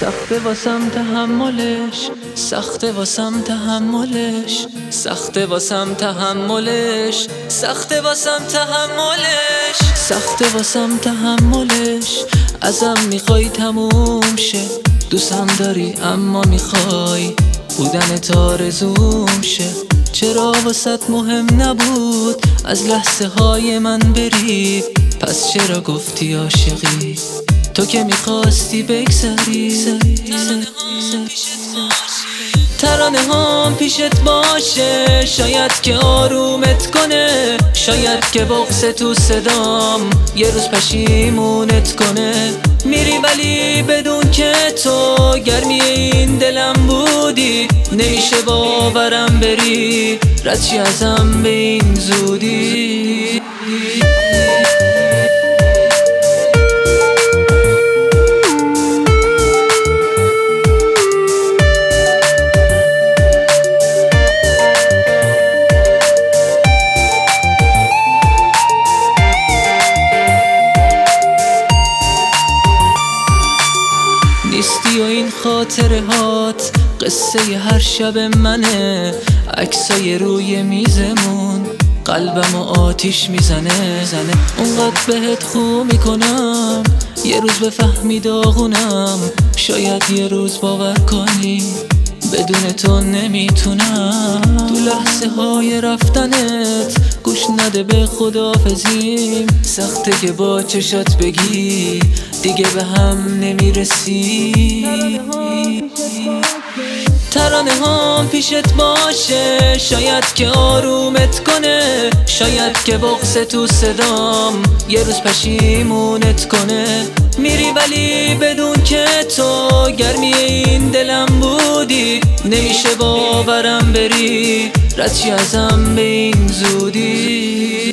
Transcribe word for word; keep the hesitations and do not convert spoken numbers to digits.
سخته واسم تحملش، سخته واسم تحملش، سخته واسم تحملش، سخته واسم تحملش، سخته واسم تحملش. ازم میخوای تموم شه، دوستم داری اما میخوای بودن آرزوم شه. چرا واسط مهم نبود از لحظه های من بری؟ پس چرا گفتی عاشقی؟ تو که میخواستی بگذری. ترانه هم پیشت باشه، شاید که آرومت کنه، شاید که بغض تو صدام یه روز پشیمونت کنه. میری ولی بدون که تو گرمی این دلم بودی، نمیشه باورم بری رد چی ازم به این زودی. نیستی و این خاطره هات قصه هر شب منه، عکسای روی میزمون قلبم و آتیش میزنه زنه. اونقدر بهت خو میکنم یه روز بفهمی داغونم، شاید یه روز باور کنی بدون تو نمیتونم. تو لحظه های رفتنت گوش نده به خداحافظیم، سخته که با چشات بگی دیگه به هم نمیرسی. ترانه هم پیشت باشه، شاید که آرومت کنه، شاید که بغض تو صدام یه روز پشیمونت کنه. میری ولی بدون که تو گرمی این دلم بودی، نمیشه باورم بری رد چی ازم به این زودی.